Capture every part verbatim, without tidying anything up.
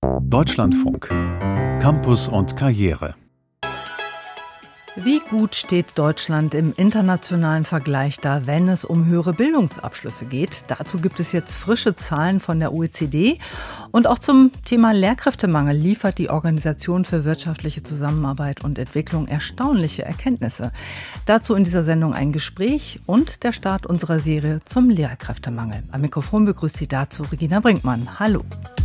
Deutschlandfunk. Campus und Karriere. Wie gut steht Deutschland im internationalen Vergleich da, wenn es um höhere Bildungsabschlüsse geht? Dazu gibt es jetzt frische Zahlen von der O E C D. Und auch zum Thema Lehrkräftemangel liefert die Organisation für wirtschaftliche Zusammenarbeit und Entwicklung erstaunliche Erkenntnisse. Dazu in dieser Sendung ein Gespräch und der Start unserer Serie zum Lehrkräftemangel. Am Mikrofon begrüßt Sie dazu Regina Brinkmann. Hallo.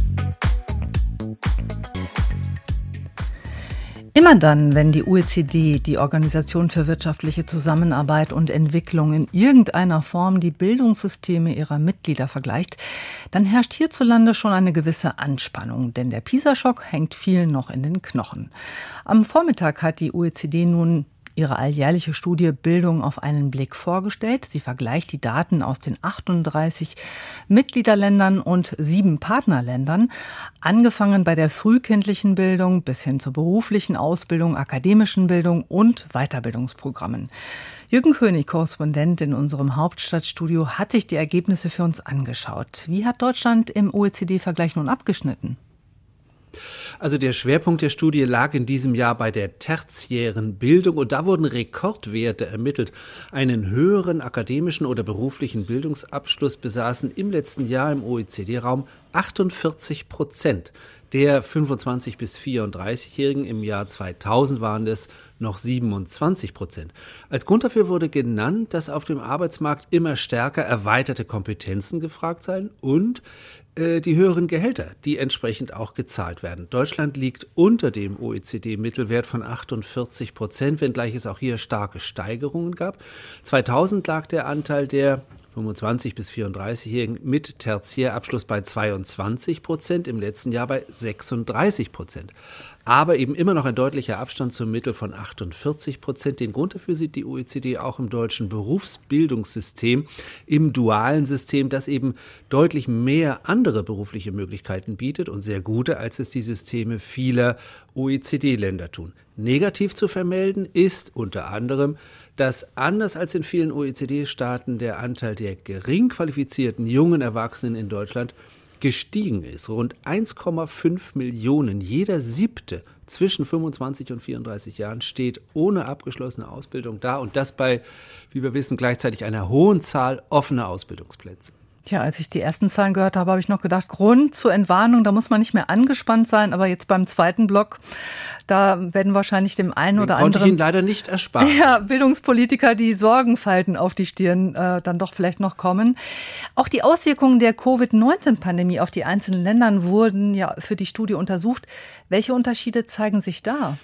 Immer dann, wenn die O E C D, die Organisation für wirtschaftliche Zusammenarbeit und Entwicklung, in irgendeiner Form die Bildungssysteme ihrer Mitglieder vergleicht, dann herrscht hierzulande schon eine gewisse Anspannung, denn der PISA-Schock hängt vielen noch in den Knochen. Am Vormittag hat die O E C D nun ihre alljährliche Studie Bildung auf einen Blick vorgestellt. Sie vergleicht die Daten aus den achtunddreißig Mitgliederländern und sieben Partnerländern, angefangen bei der frühkindlichen Bildung bis hin zur beruflichen Ausbildung, akademischen Bildung und Weiterbildungsprogrammen. Jürgen König, Korrespondent in unserem Hauptstadtstudio, hat sich die Ergebnisse für uns angeschaut. Wie hat Deutschland im O E C D-Vergleich nun abgeschnitten? Also der Schwerpunkt der Studie lag in diesem Jahr bei der tertiären Bildung und da wurden Rekordwerte ermittelt. Einen höheren akademischen oder beruflichen Bildungsabschluss besaßen im letzten Jahr im O E C D-Raum achtundvierzig Prozent. Der fünfundzwanzig- bis vierunddreißigjährigen, im Jahr zweitausend waren es noch siebenundzwanzig Prozent. Als Grund dafür wurde genannt, dass auf dem Arbeitsmarkt immer stärker erweiterte Kompetenzen gefragt seien und äh, die höheren Gehälter, die entsprechend auch gezahlt werden. Deutschland liegt unter dem O E C D-Mittelwert von achtundvierzig Prozent, wenngleich es auch hier starke Steigerungen gab. zweitausend lag der Anteil der fünfundzwanzig- bis vierunddreißigjährigen mit Tertiärabschluss bei zweiundzwanzig Prozent, im letzten Jahr bei sechsunddreißig Prozent. Aber eben immer noch ein deutlicher Abstand zum Mittel von achtundvierzig Prozent. Den Grund dafür sieht die O E C D auch im deutschen Berufsbildungssystem, im dualen System, das eben deutlich mehr andere berufliche Möglichkeiten bietet und sehr gute, als es die Systeme vieler O E C D-Länder tun. Negativ zu vermelden ist unter anderem, dass anders als in vielen O E C D-Staaten der Anteil der gering qualifizierten jungen Erwachsenen in Deutschland gestiegen ist. Rund eins Komma fünf Millionen, jeder siebte zwischen fünfundzwanzig und vierunddreißig Jahren steht ohne abgeschlossene Ausbildung da und das bei, wie wir wissen, gleichzeitig einer hohen Zahl offener Ausbildungsplätze. Tja, als ich die ersten Zahlen gehört habe, habe ich noch gedacht, Grund zur Entwarnung, da muss man nicht mehr angespannt sein. Aber jetzt beim zweiten Block, da werden wahrscheinlich dem einen Den oder konnte anderen ich Ihnen leider nicht ersparen. Ja, Bildungspolitiker, die Sorgenfalten auf die Stirn äh, dann doch vielleicht noch kommen. Auch die Auswirkungen der Covid neunzehn Pandemie auf die einzelnen Länder wurden ja für die Studie untersucht. Welche Unterschiede zeigen sich da?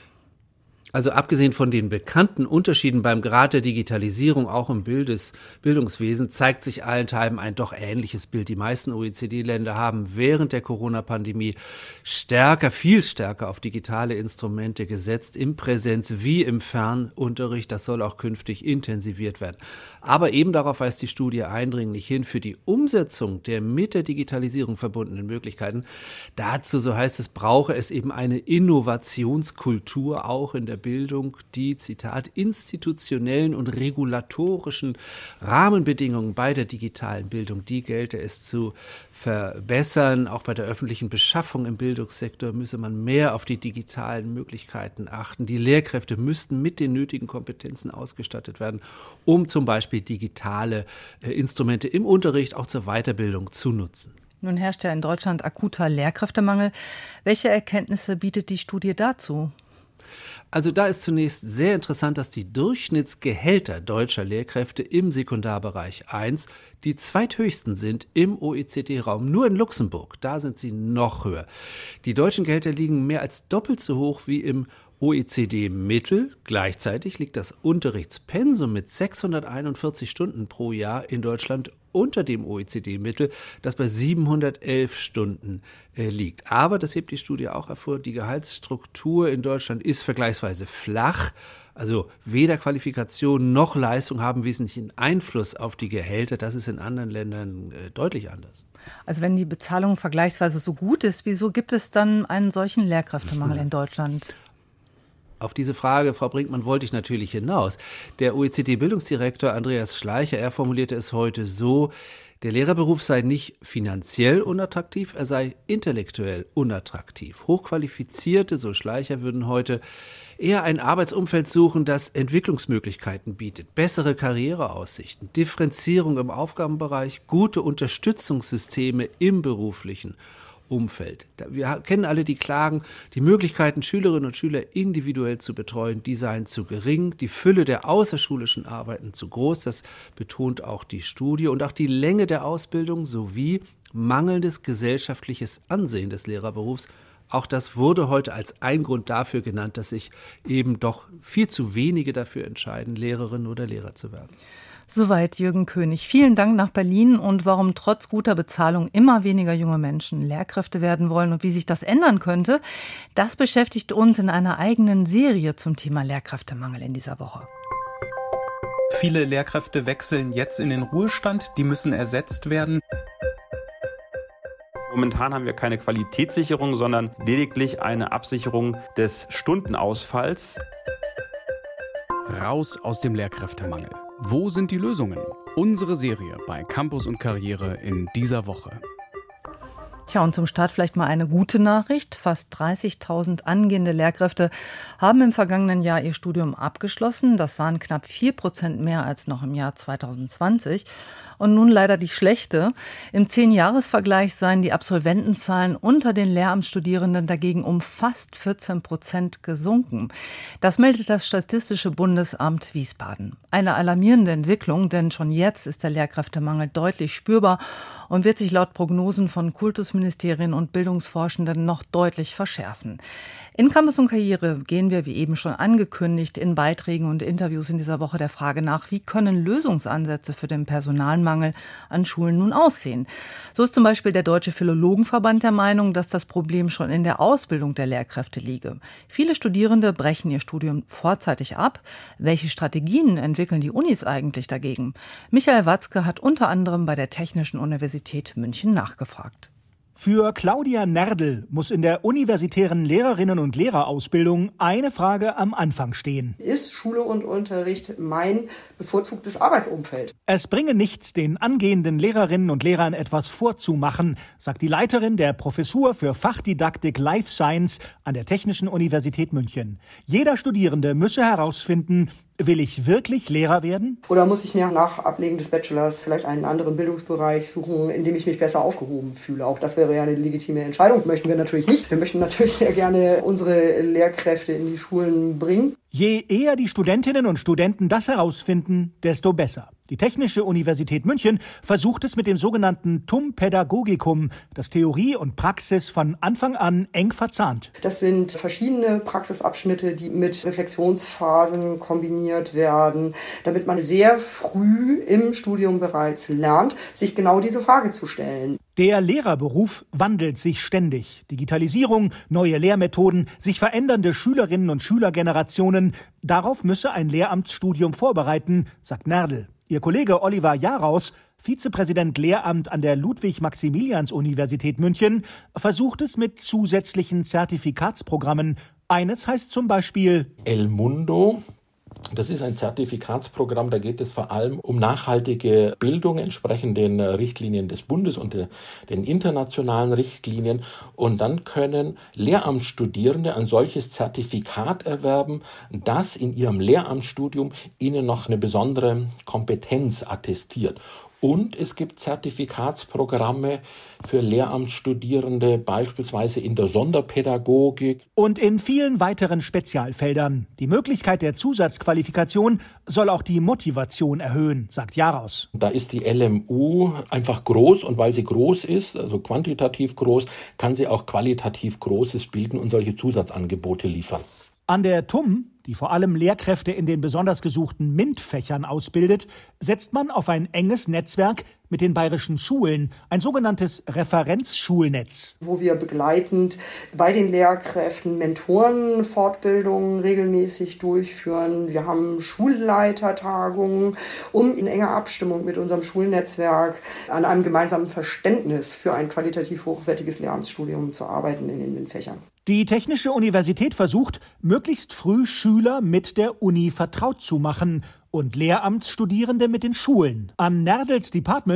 Also abgesehen von den bekannten Unterschieden beim Grad der Digitalisierung, auch im Bildes, Bildungswesen, zeigt sich allenthalben ein doch ähnliches Bild. Die meisten O E C D-Länder haben während der Corona-Pandemie stärker, viel stärker auf digitale Instrumente gesetzt, im Präsenz- wie im Fernunterricht. Das soll auch künftig intensiviert werden. Aber eben darauf weist die Studie eindringlich hin, für die Umsetzung der mit der Digitalisierung verbundenen Möglichkeiten. Dazu, so heißt es, brauche es eben eine Innovationskultur auch in der Bildung, die, Zitat, institutionellen und regulatorischen Rahmenbedingungen bei der digitalen Bildung, die gelte es zu verbessern. Auch bei der öffentlichen Beschaffung im Bildungssektor müsse man mehr auf die digitalen Möglichkeiten achten. Die Lehrkräfte müssten mit den nötigen Kompetenzen ausgestattet werden, um zum Beispiel digitale äh, Instrumente im Unterricht auch zur Weiterbildung zu nutzen. Nun herrscht ja in Deutschland akuter Lehrkräftemangel. Welche Erkenntnisse bietet die Studie dazu? Also da ist zunächst sehr interessant, dass die Durchschnittsgehälter deutscher Lehrkräfte im Sekundarbereich eins die zweithöchsten sind im O E C D-Raum. Nur in Luxemburg, da sind sie noch höher. Die deutschen Gehälter liegen mehr als doppelt so hoch wie im O E C D-Mittel. Gleichzeitig liegt das Unterrichtspensum mit sechshunderteinundvierzig Stunden pro Jahr in Deutschland unter dem O E C D-Mittel, das bei siebenhundertelf Stunden äh, liegt. Aber, das hebt die Studie auch hervor, die Gehaltsstruktur in Deutschland ist vergleichsweise flach. Also weder Qualifikation noch Leistung haben wesentlichen Einfluss auf die Gehälter. Das ist in anderen Ländern äh, deutlich anders. Also wenn die Bezahlung vergleichsweise so gut ist, wieso gibt es dann einen solchen Lehrkräftemangel in Deutschland? Auf diese Frage, Frau Brinkmann, wollte ich natürlich hinaus. Der O E C D-Bildungsdirektor Andreas Schleicher, er formulierte es heute so: Der Lehrerberuf sei nicht finanziell unattraktiv, er sei intellektuell unattraktiv. Hochqualifizierte, so Schleicher, würden heute eher ein Arbeitsumfeld suchen, das Entwicklungsmöglichkeiten bietet, bessere Karriereaussichten, Differenzierung im Aufgabenbereich, gute Unterstützungssysteme im beruflichen Umfeld. Wir kennen alle die Klagen, die Möglichkeiten, Schülerinnen und Schüler individuell zu betreuen, die seien zu gering, die Fülle der außerschulischen Arbeiten zu groß, das betont auch die Studie, und auch die Länge der Ausbildung sowie mangelndes gesellschaftliches Ansehen des Lehrerberufs. Auch das wurde heute als ein Grund dafür genannt, dass sich eben doch viel zu wenige dafür entscheiden, Lehrerin oder Lehrer zu werden. Soweit Jürgen König. Vielen Dank nach Berlin. Und warum trotz guter Bezahlung immer weniger junge Menschen Lehrkräfte werden wollen und wie sich das ändern könnte, das beschäftigt uns in einer eigenen Serie zum Thema Lehrkräftemangel in dieser Woche. Viele Lehrkräfte wechseln jetzt in den Ruhestand, die müssen ersetzt werden. Momentan haben wir keine Qualitätssicherung, sondern lediglich eine Absicherung des Stundenausfalls. Raus aus dem Lehrkräftemangel. Wo sind die Lösungen? Unsere Serie bei Campus und Karriere in dieser Woche. Tja, und zum Start vielleicht mal eine gute Nachricht. Fast dreißigtausend angehende Lehrkräfte haben im vergangenen Jahr ihr Studium abgeschlossen. Das waren knapp vier Prozent mehr als noch im Jahr zweitausendzwanzig. Und nun leider die schlechte. Im Zehn-Jahres-Vergleich seien die Absolventenzahlen unter den Lehramtsstudierenden dagegen um fast vierzehn Prozent gesunken. Das meldet das Statistische Bundesamt Wiesbaden. Eine alarmierende Entwicklung, denn schon jetzt ist der Lehrkräftemangel deutlich spürbar und wird sich laut Prognosen von Kultusministerien und Bildungsforschenden noch deutlich verschärfen. In Campus und Karriere gehen wir, wie eben schon angekündigt, in Beiträgen und Interviews in dieser Woche der Frage nach, wie können Lösungsansätze für den Personalmangel an Schulen nun aussehen. So ist zum Beispiel der Deutsche Philologenverband der Meinung, dass das Problem schon in der Ausbildung der Lehrkräfte liege. Viele Studierende brechen ihr Studium vorzeitig ab. Welche Strategien entwickeln die Unis eigentlich dagegen? Michael Watzke hat unter anderem bei der Technischen Universität München nachgefragt. Für Claudia Nerdl muss in der universitären Lehrerinnen- und Lehrerausbildung eine Frage am Anfang stehen. Ist Schule und Unterricht mein bevorzugtes Arbeitsumfeld? Es bringe nichts, den angehenden Lehrerinnen und Lehrern etwas vorzumachen, sagt die Leiterin der Professur für Fachdidaktik Life Science an der Technischen Universität München. Jeder Studierende müsse herausfinden, will ich wirklich Lehrer werden? Oder muss ich mir nach Ablegen des Bachelors vielleicht einen anderen Bildungsbereich suchen, in dem ich mich besser aufgehoben fühle? Auch das wäre ja eine legitime Entscheidung. Möchten wir natürlich nicht. Wir möchten natürlich sehr gerne unsere Lehrkräfte in die Schulen bringen. Je eher die Studentinnen und Studenten das herausfinden, desto besser. Die Technische Universität München versucht es mit dem sogenannten T U M-Pädagogicum, das Theorie und Praxis von Anfang an eng verzahnt. Das sind verschiedene Praxisabschnitte, die mit Reflexionsphasen kombiniert werden, damit man sehr früh im Studium bereits lernt, sich genau diese Frage zu stellen. Der Lehrerberuf wandelt sich ständig. Digitalisierung, neue Lehrmethoden, sich verändernde Schülerinnen und Schülergenerationen. Darauf müsse ein Lehramtsstudium vorbereiten, sagt Nerdl. Ihr Kollege Oliver Jaraus, Vizepräsident Lehramt an der Ludwig-Maximilians-Universität München, versucht es mit zusätzlichen Zertifikatsprogrammen. Eines heißt zum Beispiel El Mundo. Das ist ein Zertifikatsprogramm, da geht es vor allem um nachhaltige Bildung entsprechend den Richtlinien des Bundes und den internationalen Richtlinien. Und dann können Lehramtsstudierende ein solches Zertifikat erwerben, das in ihrem Lehramtsstudium ihnen noch eine besondere Kompetenz attestiert. Und es gibt Zertifikatsprogramme für Lehramtsstudierende, beispielsweise in der Sonderpädagogik. Und in vielen weiteren Spezialfeldern. Die Möglichkeit der Zusatzqualifikation soll auch die Motivation erhöhen, sagt Jaraus. Da ist die L M U einfach groß und weil sie groß ist, also quantitativ groß, kann sie auch qualitativ Großes bilden und solche Zusatzangebote liefern. An der T U M, die vor allem Lehrkräfte in den besonders gesuchten MINT-Fächern ausbildet, setzt man auf ein enges Netzwerk mit den bayerischen Schulen, ein sogenanntes Referenzschulnetz. Wo wir begleitend bei den Lehrkräften Mentorenfortbildungen regelmäßig durchführen. Wir haben Schulleitertagungen, um in enger Abstimmung mit unserem Schulnetzwerk an einem gemeinsamen Verständnis für ein qualitativ hochwertiges Lehramtsstudium zu arbeiten in den MINT-Fächern. Die Technische Universität versucht, möglichst früh Schüler mit der Uni vertraut zu machen und Lehramtsstudierende mit den Schulen. An Nerdls Department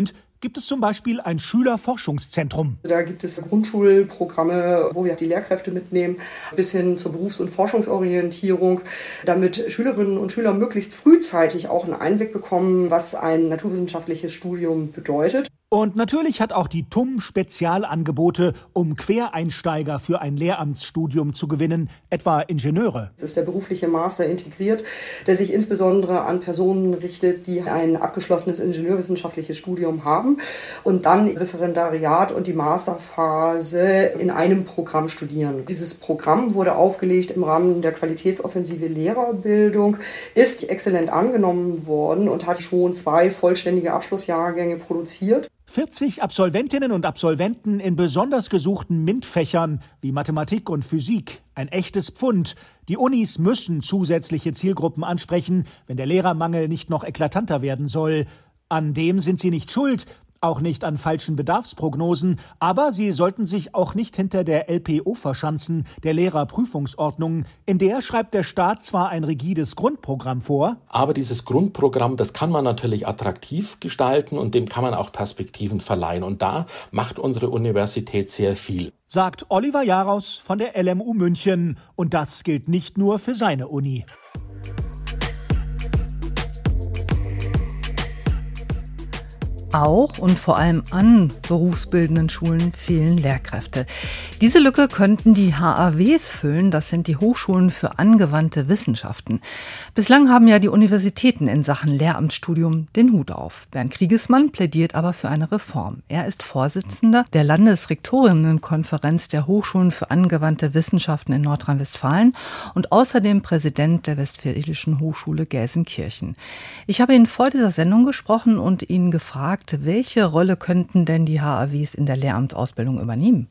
gibt es zum Beispiel ein Schülerforschungszentrum. Da gibt es Grundschulprogramme, wo wir die Lehrkräfte mitnehmen, bis hin zur Berufs- und Forschungsorientierung, damit Schülerinnen und Schüler möglichst frühzeitig auch einen Einblick bekommen, was ein naturwissenschaftliches Studium bedeutet. Und natürlich hat auch die T U M Spezialangebote, um Quereinsteiger für ein Lehramtsstudium zu gewinnen, etwa Ingenieure. Es ist der berufliche Master integriert, der sich insbesondere an Personen richtet, die ein abgeschlossenes ingenieurwissenschaftliches Studium haben und dann Referendariat und die Masterphase in einem Programm studieren. Dieses Programm wurde aufgelegt im Rahmen der Qualitätsoffensive Lehrerbildung, ist exzellent angenommen worden und hat schon zwei vollständige Abschlussjahrgänge produziert. vierzig Absolventinnen und Absolventen in besonders gesuchten MINT-Fächern wie Mathematik und Physik. Ein echtes Pfund. Die Unis müssen zusätzliche Zielgruppen ansprechen, wenn der Lehrermangel nicht noch eklatanter werden soll. An dem sind sie nicht schuld, auch nicht an falschen Bedarfsprognosen, aber sie sollten sich auch nicht hinter der L P O verschanzen, der Lehrerprüfungsordnung. In der schreibt der Staat zwar ein rigides Grundprogramm vor, aber dieses Grundprogramm, das kann man natürlich attraktiv gestalten und dem kann man auch Perspektiven verleihen. Und da macht unsere Universität sehr viel. Sagt Oliver Jaraus von der L M U München. Und das gilt nicht nur für seine Uni. Auch und vor allem an berufsbildenden Schulen fehlen Lehrkräfte. Diese Lücke könnten die H A Ws füllen, das sind die Hochschulen für angewandte Wissenschaften. Bislang haben ja die Universitäten in Sachen Lehramtsstudium den Hut auf. Bernd Kriegesmann plädiert aber für eine Reform. Er ist Vorsitzender der Landesrektorinnenkonferenz der Hochschulen für angewandte Wissenschaften in Nordrhein-Westfalen und außerdem Präsident der Westfälischen Hochschule Gelsenkirchen. Ich habe ihn vor dieser Sendung gesprochen und ihn gefragt, welche Rolle könnten denn die H A Ws in der Lehramtsausbildung übernehmen?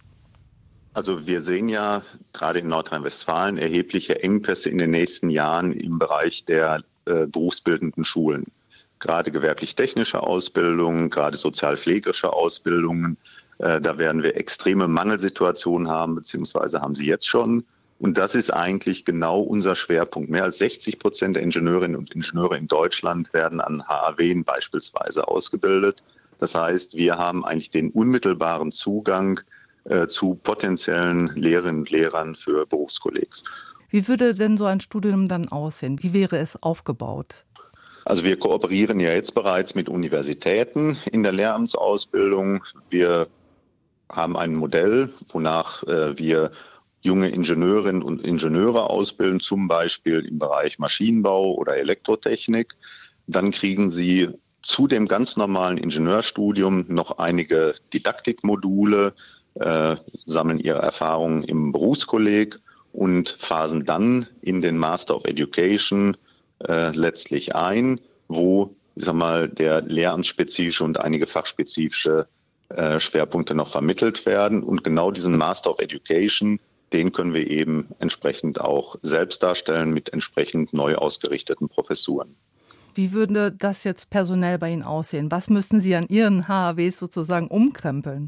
Also wir sehen ja gerade in Nordrhein-Westfalen erhebliche Engpässe in den nächsten Jahren im Bereich der äh, berufsbildenden Schulen. Gerade gewerblich-technische Ausbildungen, gerade sozialpflegerische Ausbildungen. Äh, da werden wir extreme Mangelsituationen haben, beziehungsweise haben sie jetzt schon. Und das ist eigentlich genau unser Schwerpunkt. Mehr als sechzig Prozent der Ingenieurinnen und Ingenieure in Deutschland werden an H A Wen beispielsweise ausgebildet. Das heißt, wir haben eigentlich den unmittelbaren Zugang äh, zu potenziellen Lehrerinnen und Lehrern für Berufskollegs. Wie würde denn so ein Studium dann aussehen? Wie wäre es aufgebaut? Also wir kooperieren ja jetzt bereits mit Universitäten in der Lehramtsausbildung. Wir haben ein Modell, wonach äh, wir junge Ingenieurinnen und Ingenieure ausbilden, zum Beispiel im Bereich Maschinenbau oder Elektrotechnik. Dann kriegen sie zu dem ganz normalen Ingenieurstudium noch einige Didaktikmodule, äh, sammeln ihre Erfahrungen im Berufskolleg und phasen dann in den Master of Education äh, letztlich ein, wo, ich sag mal, der lehramtsspezifische und einige fachspezifische äh, Schwerpunkte noch vermittelt werden. Und genau diesen Master of Education, den können wir eben entsprechend auch selbst darstellen mit entsprechend neu ausgerichteten Professuren. Wie würde das jetzt personell bei Ihnen aussehen? Was müssen Sie an Ihren H A Ws sozusagen umkrempeln?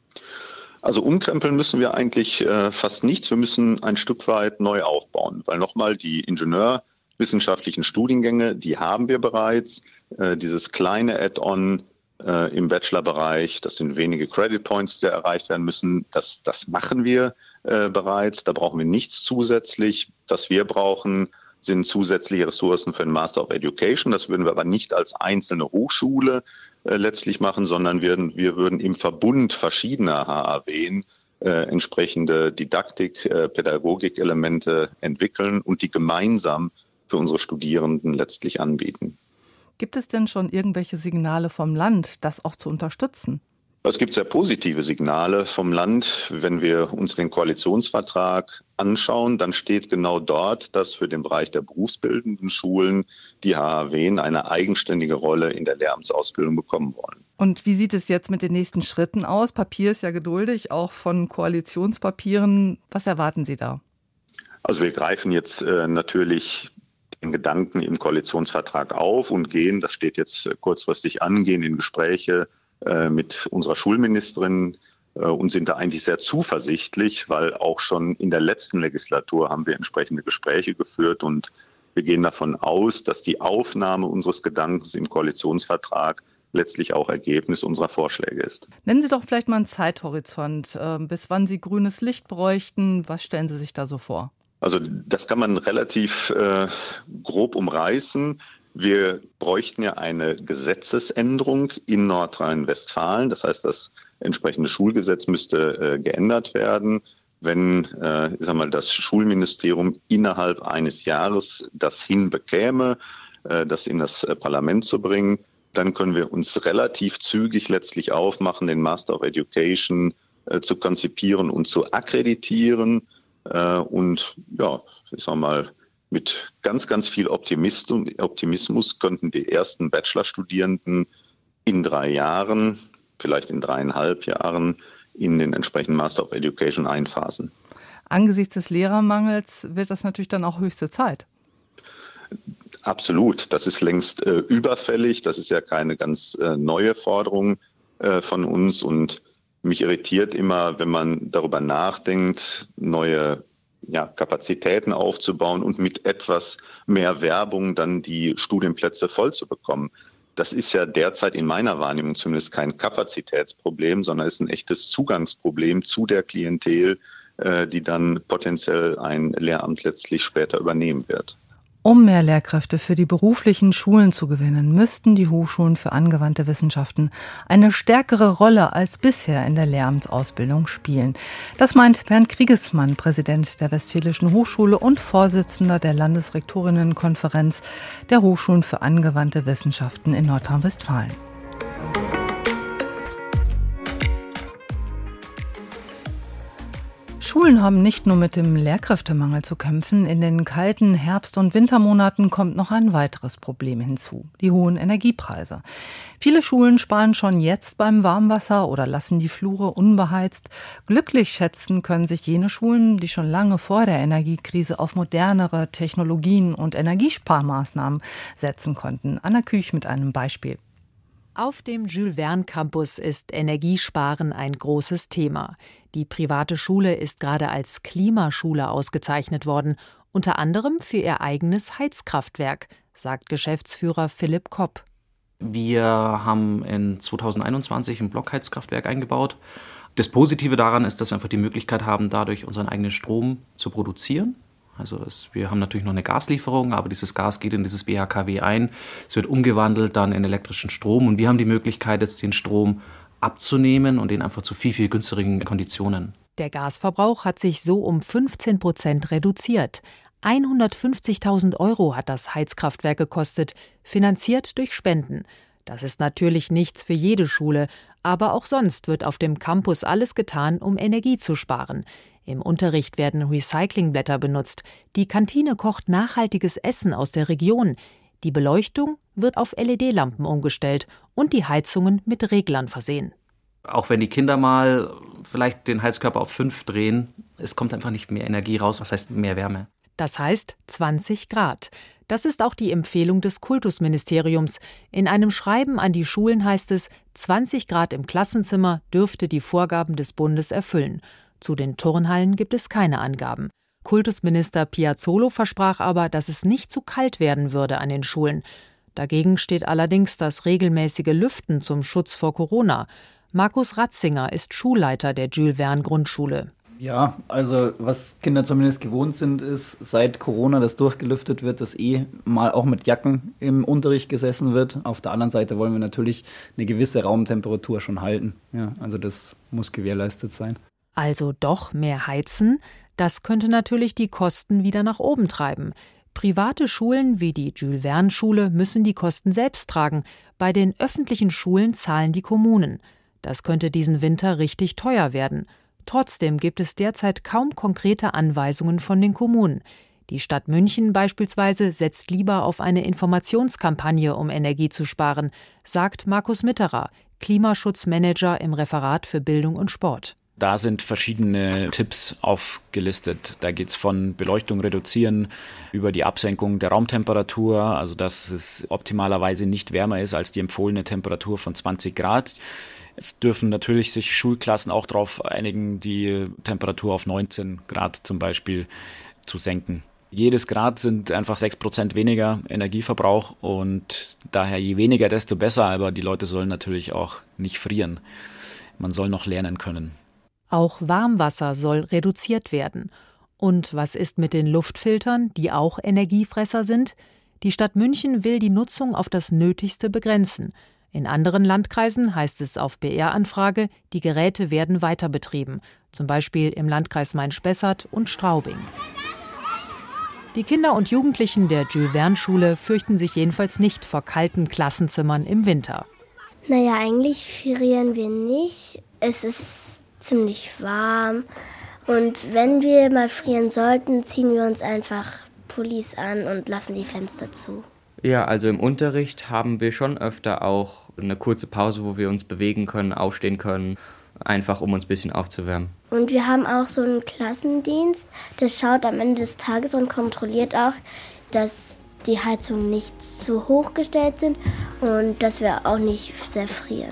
Also umkrempeln müssen wir eigentlich äh, fast nichts. Wir müssen ein Stück weit neu aufbauen, weil nochmal die ingenieurwissenschaftlichen Studiengänge, die haben wir bereits. Äh, dieses kleine Add-on äh, im Bachelorbereich, das sind wenige Credit Points, die erreicht werden müssen, das, das machen wir äh, bereits. Da brauchen wir nichts zusätzlich. Was wir brauchen, sind zusätzliche Ressourcen für den Master of Education. Das würden wir aber nicht als einzelne Hochschule äh, letztlich machen, sondern wir, wir würden im Verbund verschiedener H A Wen äh, entsprechende Didaktik, äh, Pädagogikelemente entwickeln und die gemeinsam für unsere Studierenden letztlich anbieten. Gibt es denn schon irgendwelche Signale vom Land, das auch zu unterstützen? Es gibt sehr positive Signale vom Land. Wenn wir uns den Koalitionsvertrag anschauen, dann steht genau dort, dass für den Bereich der berufsbildenden Schulen die H A Wen eine eigenständige Rolle in der Lehramtsausbildung bekommen wollen. Und wie sieht es jetzt mit den nächsten Schritten aus? Papier ist ja geduldig, auch von Koalitionspapieren. Was erwarten Sie da? Also wir greifen jetzt äh, natürlich den Gedanken im Koalitionsvertrag auf und gehen, das steht jetzt äh, kurzfristig an, gehen in Gespräche mit unserer Schulministerin und sind da eigentlich sehr zuversichtlich, weil auch schon in der letzten Legislatur haben wir entsprechende Gespräche geführt und wir gehen davon aus, dass die Aufnahme unseres Gedankens im Koalitionsvertrag letztlich auch Ergebnis unserer Vorschläge ist. Nennen Sie doch vielleicht mal einen Zeithorizont, äh, bis wann Sie grünes Licht bräuchten. Was stellen Sie sich da so vor? Also das kann man relativ äh, grob umreißen. Wir bräuchten ja eine Gesetzesänderung in Nordrhein-Westfalen. Das heißt, das entsprechende Schulgesetz müsste äh, geändert werden. Wenn äh, ich sag mal, das Schulministerium innerhalb eines Jahres das hinbekäme, äh, das in das äh, Parlament zu bringen, dann können wir uns relativ zügig letztlich aufmachen, den Master of Education äh, zu konzipieren und zu akkreditieren. Äh, und ja, ich sag mal, mit ganz, ganz viel Optimismus, Optimismus könnten die ersten Bachelorstudierenden in drei Jahren, vielleicht in dreieinhalb Jahren, in den entsprechenden Master of Education einphasen. Angesichts des Lehrermangels wird das natürlich dann auch höchste Zeit. Absolut, das ist längst äh, überfällig. Das ist ja keine ganz äh, neue Forderung äh, von uns. Und mich irritiert immer, wenn man darüber nachdenkt, neue ja, Kapazitäten aufzubauen und mit etwas mehr Werbung dann die Studienplätze voll zu bekommen. Das ist ja derzeit in meiner Wahrnehmung zumindest kein Kapazitätsproblem, sondern ist ein echtes Zugangsproblem zu der Klientel, äh, die dann potenziell ein Lehramt letztlich später übernehmen wird. Um mehr Lehrkräfte für die beruflichen Schulen zu gewinnen, müssten die Hochschulen für angewandte Wissenschaften eine stärkere Rolle als bisher in der Lehramtsausbildung spielen. Das meint Bernd Kriegesmann, Präsident der Westfälischen Hochschule und Vorsitzender der Landesrektorinnenkonferenz der Hochschulen für angewandte Wissenschaften in Nordrhein-Westfalen. Schulen haben nicht nur mit dem Lehrkräftemangel zu kämpfen. In den kalten Herbst- und Wintermonaten kommt noch ein weiteres Problem hinzu: die hohen Energiepreise. Viele Schulen sparen schon jetzt beim Warmwasser oder lassen die Flure unbeheizt. Glücklich schätzen können sich jene Schulen, die schon lange vor der Energiekrise auf modernere Technologien und Energiesparmaßnahmen setzen konnten. Anna Küch mit einem Beispiel. Auf dem Jules-Verne-Campus ist Energiesparen ein großes Thema. Die private Schule ist gerade als Klimaschule ausgezeichnet worden, unter anderem für ihr eigenes Heizkraftwerk, sagt Geschäftsführer Philipp Kopp. Wir haben in zweitausendeinundzwanzig ein Blockheizkraftwerk eingebaut. Das Positive daran ist, dass wir einfach die Möglichkeit haben, dadurch unseren eigenen Strom zu produzieren. Also es, wir haben natürlich noch eine Gaslieferung, aber dieses Gas geht in dieses B H K W ein. Es wird umgewandelt dann in elektrischen Strom und wir haben die Möglichkeit, jetzt den Strom abzunehmen und den einfach zu viel, viel günstigeren Konditionen. Der Gasverbrauch hat sich so um fünfzehn Prozent reduziert. hundertfünfzigtausend Euro hat das Heizkraftwerk gekostet, finanziert durch Spenden. Das ist natürlich nichts für jede Schule, aber auch sonst wird auf dem Campus alles getan, um Energie zu sparen. Im Unterricht werden Recyclingblätter benutzt, die Kantine kocht nachhaltiges Essen aus der Region, die Beleuchtung wird auf L E D-Lampen umgestellt und die Heizungen mit Reglern versehen. Auch wenn die Kinder mal vielleicht den Heizkörper auf fünf drehen, es kommt einfach nicht mehr Energie raus, was heißt mehr Wärme. Das heißt zwanzig Grad. Das ist auch die Empfehlung des Kultusministeriums. In einem Schreiben an die Schulen heißt es, zwanzig Grad im Klassenzimmer dürfte die Vorgaben des Bundes erfüllen. Zu den Turnhallen gibt es keine Angaben. Kultusminister Piazzolo versprach aber, dass es nicht zu kalt werden würde an den Schulen. Dagegen steht allerdings das regelmäßige Lüften zum Schutz vor Corona. Markus Ratzinger ist Schulleiter der Jules-Verne-Grundschule. Ja, also was Kinder zumindest gewohnt sind, ist seit Corona, dass durchgelüftet wird, dass eh mal auch mit Jacken im Unterricht gesessen wird. Auf der anderen Seite wollen wir natürlich eine gewisse Raumtemperatur schon halten. Ja, also das muss gewährleistet sein. Also doch mehr heizen? Das könnte natürlich die Kosten wieder nach oben treiben. Private Schulen wie die Jules-Verne-Schule müssen die Kosten selbst tragen. Bei den öffentlichen Schulen zahlen die Kommunen. Das könnte diesen Winter richtig teuer werden. Trotzdem gibt es derzeit kaum konkrete Anweisungen von den Kommunen. Die Stadt München beispielsweise setzt lieber auf eine Informationskampagne, um Energie zu sparen, sagt Markus Mitterer, Klimaschutzmanager im Referat für Bildung und Sport. Da sind verschiedene Tipps aufgelistet. Da geht es von Beleuchtung reduzieren über die Absenkung der Raumtemperatur, also dass es optimalerweise nicht wärmer ist als die empfohlene Temperatur von zwanzig Grad. Es dürfen natürlich sich Schulklassen auch darauf einigen, die Temperatur auf neunzehn Grad zum Beispiel zu senken. Jedes Grad sind einfach sechs Prozent weniger Energieverbrauch und daher je weniger, desto besser. Aber die Leute sollen natürlich auch nicht frieren. Man soll noch lernen können. Auch Warmwasser soll reduziert werden. Und was ist mit den Luftfiltern, die auch Energiefresser sind? Die Stadt München will die Nutzung auf das Nötigste begrenzen. In anderen Landkreisen heißt es auf B R-Anfrage, die Geräte werden weiter betrieben. Zum Beispiel im Landkreis Main-Spessart und Straubing. Die Kinder und Jugendlichen der Jules-Verne-Schule fürchten sich jedenfalls nicht vor kalten Klassenzimmern im Winter. Naja, eigentlich frieren wir nicht. Es ist ziemlich warm. Und wenn wir mal frieren sollten, ziehen wir uns einfach Pullis an und lassen die Fenster zu. Ja, also im Unterricht haben wir schon öfter auch eine kurze Pause, wo wir uns bewegen können, aufstehen können, einfach um uns ein bisschen aufzuwärmen. Und wir haben auch so einen Klassendienst, der schaut am Ende des Tages und kontrolliert auch, dass die Heizungen nicht zu hoch gestellt sind und dass wir auch nicht sehr frieren.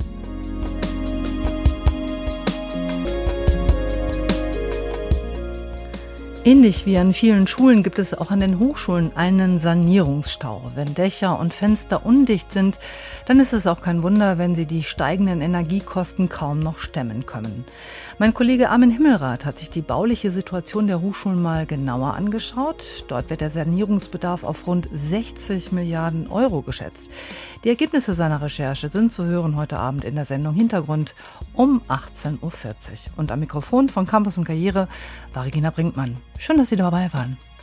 Ähnlich wie an vielen Schulen gibt es auch an den Hochschulen einen Sanierungsstau. Wenn Dächer und Fenster undicht sind, dann ist es auch kein Wunder, wenn sie die steigenden Energiekosten kaum noch stemmen können. Mein Kollege Armin Himmelrath hat sich die bauliche Situation der Hochschulen mal genauer angeschaut. Dort wird der Sanierungsbedarf auf rund sechzig Milliarden Euro geschätzt. Die Ergebnisse seiner Recherche sind zu hören heute Abend in der Sendung Hintergrund um achtzehn Uhr vierzig. Und am Mikrofon von Campus und Karriere war Regina Brinkmann. Schön, dass Sie dabei waren.